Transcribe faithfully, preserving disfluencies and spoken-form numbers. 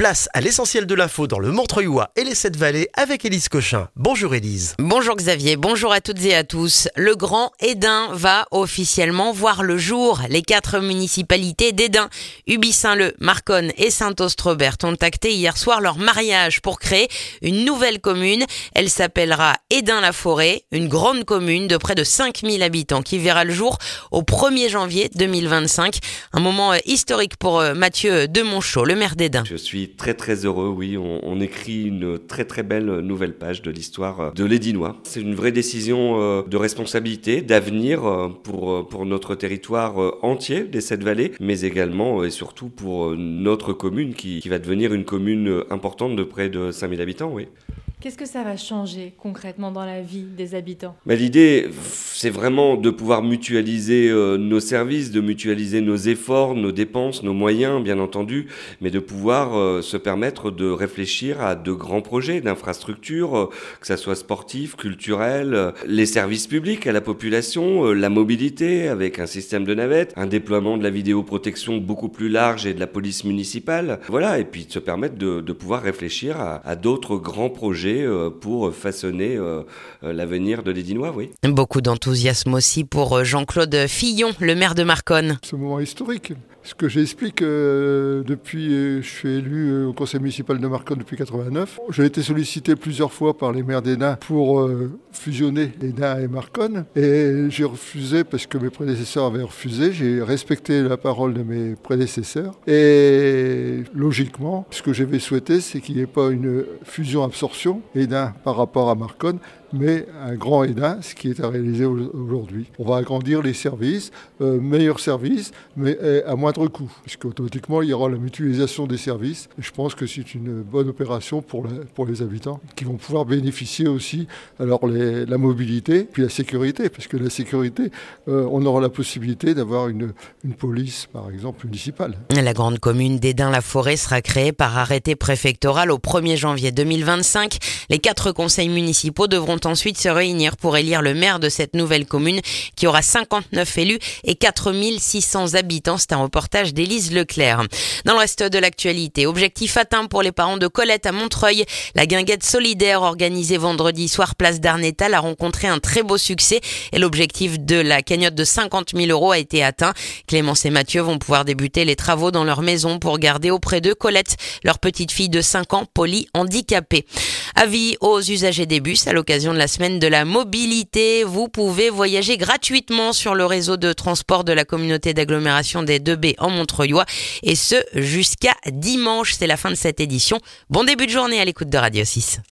Place à l'essentiel de l'info dans le Montreuilois et les Sept Vallées avec Élise Cochin. Bonjour Élise. Bonjour Xavier, bonjour à toutes et à tous. Le Grand Hesdin va officiellement voir le jour. Les quatre municipalités d'Hesdin, Uby-Saint-Leu, Marconne et Saint-Austrebert ont acté hier soir leur mariage pour créer une nouvelle commune. Elle s'appellera Hesdin-la-Forêt, une grande commune de près de cinq mille habitants qui verra le jour au premier janvier deux mille vingt-cinq. Un moment historique pour Mathieu Demonchot, le maire d'Hesdin. Je suis très très heureux, oui, on, on écrit une très très belle nouvelle page de l'histoire de l'Hédinois. C'est une vraie décision de responsabilité, d'avenir pour, pour notre territoire entier des Sept Vallées, mais également et surtout pour notre commune qui, qui va devenir une commune importante de près de cinq mille habitants, oui. Qu'est-ce que ça va changer concrètement dans la vie des habitants ? Mais l'idée, c'est vraiment de pouvoir mutualiser euh, nos services, de mutualiser nos efforts, nos dépenses, nos moyens, bien entendu, mais de pouvoir euh, se permettre de réfléchir à de grands projets d'infrastructures, euh, que ça soit sportif, culturel, euh, les services publics à la population, euh, la mobilité avec un système de navettes, un déploiement de la vidéoprotection beaucoup plus large et de la police municipale. Voilà, et puis de se permettre de, de pouvoir réfléchir à, à d'autres grands projets pour façonner euh, l'avenir de l'Hédinois, oui. Beaucoup d'enthousiasme aussi pour Jean-Claude Fillon, le maire de Marconne. Ce moment historique. Ce que j'explique, euh, depuis, euh, je suis élu euh, au conseil municipal de Marconne depuis quatre-vingt-neuf. J'ai été sollicité plusieurs fois par les maires d'Hesdin pour euh, fusionner Hesdin et Marconne. Et j'ai refusé parce que mes prédécesseurs avaient refusé. J'ai respecté la parole de mes prédécesseurs. Et logiquement, ce que j'avais souhaité, c'est qu'il n'y ait pas une fusion-absorption Hesdin par rapport à Marconne, mais un grand Hesdin, ce qui est à réaliser aujourd'hui. On va agrandir les services, euh, meilleurs services, mais à moindre coût, puisque automatiquement il y aura la mutualisation des services. Et je pense que c'est une bonne opération pour, la, pour les habitants, qui vont pouvoir bénéficier aussi alors les, la mobilité, puis la sécurité, parce que la sécurité, euh, on aura la possibilité d'avoir une, une police, par exemple, municipale. La grande commune d'Hesdin-la-Forêt sera créée par arrêté préfectoral au premier janvier deux mille vingt-cinq. Les quatre conseils municipaux devront ensuite se réunir pour élire le maire de cette nouvelle commune qui aura cinquante-neuf élus et quatre mille six cents habitants. C'est un reportage d'Élise Leclerc. Dans le reste de l'actualité, objectif atteint pour les parents de Colette à Montreuil. La guinguette solidaire organisée vendredi soir place d'Arnétal a rencontré un très beau succès et l'objectif de la cagnotte de cinquante mille euros a été atteint. Clémence et Mathieu vont pouvoir débuter les travaux dans leur maison pour garder auprès d'eux Colette, leur petite fille de cinq ans, polyhandicapée. Avis aux usagers des bus, à l'occasion de la semaine de la mobilité, vous pouvez voyager gratuitement sur le réseau de transport de la communauté d'agglomération des deux B en Montreuilois, et ce jusqu'à dimanche. C'est la fin de cette édition. Bon début de journée à l'écoute de Radio six.